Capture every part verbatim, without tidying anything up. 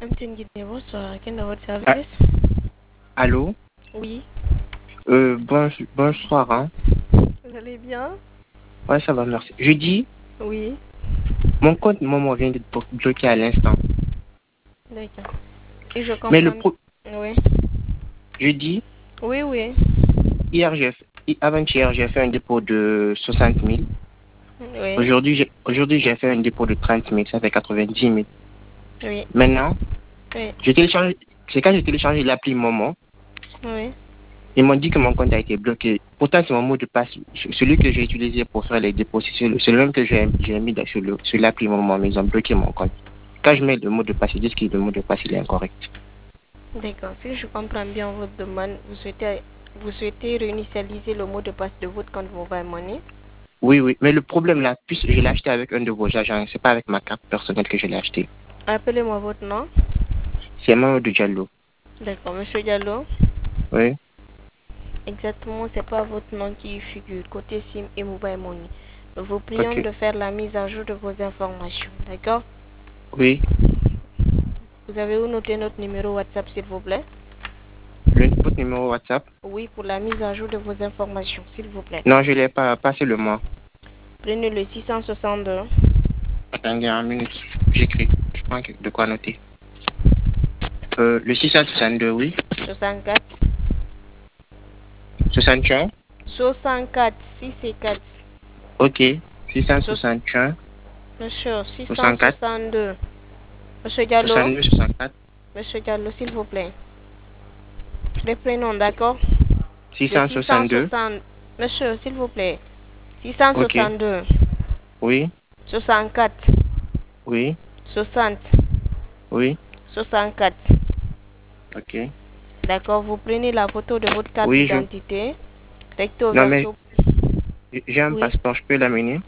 Lamtine Guinée, bonsoir. Quel est votre Ah, service? allô? Oui. Euh, bon, bonsoir, hein. Vous allez bien? Ouais, ça va, merci. Je dis, Oui. mon compte Momo vient d'être blo- bloqué à l'instant. D'accord. Et je Mais le comprends. pro... Oui. Je dis, Oui, oui. hier, j'ai fait... avant-hier, j'ai fait un dépôt de soixante mille. Oui. Aujourd'hui, j'ai aujourd'hui, j'ai fait un dépôt de trente mille. Ça fait quatre-vingt-dix mille. Oui. Maintenant, Oui. je télécharge... c'est quand j'ai téléchargé l'appli Momo, Oui. ils m'ont dit que mon compte a été bloqué. Pourtant, c'est mon mot de passe. Celui que j'ai utilisé pour faire les dépôts, c'est le c'est le même que j'ai j'ai mis dans- sur le- sur l'appli Momo, mais ils ont bloqué mon compte. Quand je mets le mot de passe, ils disent que le mot de passe il est incorrect. D'accord. Si je comprends bien votre demande, vous souhaitez, vous souhaitez réinitialiser le mot de passe de votre compte Mobile Money. Oui, oui. Mais le problème là, puisque je l'ai acheté avec un de vos agents, c'est pas avec ma carte personnelle que je l'ai acheté. Appelez-moi votre nom. C'est Mamadou Diallo. D'accord, Monsieur Diallo. Oui. Exactement, c'est pas votre nom qui figure côté SIM et Mobile Money. Nous vous prions Ok. de faire la mise à jour de vos informations. D'accord? Oui. Vous avez où noter notre numéro WhatsApp, s'il vous plaît? Le, votre numéro WhatsApp? Oui, pour la mise à jour de vos informations, s'il vous plaît. Non, je l'ai pas. Passé le mois. Prenez le six cent soixante-deux. Attendez une minute. J'écris. Je prends de quoi noter. Euh, le six cent soixante-deux, oui. soixante-quatre. soixante et un. soixante-quatre. six et quatre. Ok. So- six cent soixante et un. Monsieur, soixante-quatre. six cent soixante-deux. Monsieur Diallo. soixante-deux, soixante-quatre. Monsieur Diallo, s'il vous plaît. Les prénoms, d'accord? Le six cent six cent soixante-deux. soixante. Monsieur, s'il vous plaît. Ok. six cent soixante-deux. Oui. soixante-quatre. Oui. soixante. Oui. soixante-quatre. Ok. D'accord, vous prenez la photo de votre carte Oui, je... d'identité. Recto Non, mais verso. j'ai un Oui. passeport. Je peux l'amener?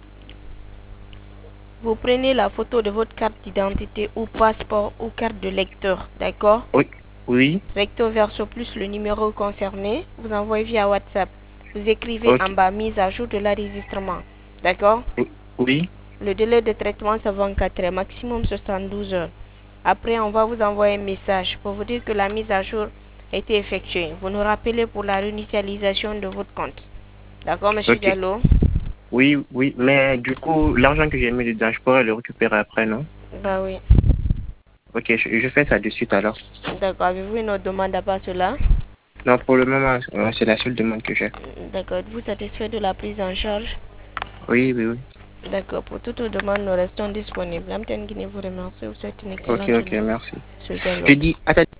Vous prenez la photo de votre carte d'identité ou passeport ou carte de lecteur, d'accord? Oui. Oui. Recto verso plus le numéro concerné, vous envoyez via WhatsApp. Vous écrivez en Ok. bas mise à jour de l'enregistrement, d'accord? Oui. Le délai de traitement c'est vingt-quatre heures, maximum soixante-douze heures. Après, on va vous envoyer un message pour vous dire que la mise à jour a été effectuée. Vous nous rappelez pour la réinitialisation de votre compte. D'accord, Monsieur Ok. Diallo? Oui, oui. Mais du coup, l'argent que j'ai mis dedans, je pourrais le récupérer après, non? Bah oui. Ok, je, je fais ça de suite alors. D'accord, avez-vous une autre demande à part cela? Non, pour le moment, euh, c'est la seule demande que j'ai. D'accord, êtes-vous satisfait de la prise en charge? Oui, oui, oui. D'accord, pour toute demande, nous restons disponibles. Amten Guinée vous remercie, vous souhaite une Ok, excellente ok, journée. merci. Monsieur Diallo. Je dis, attends.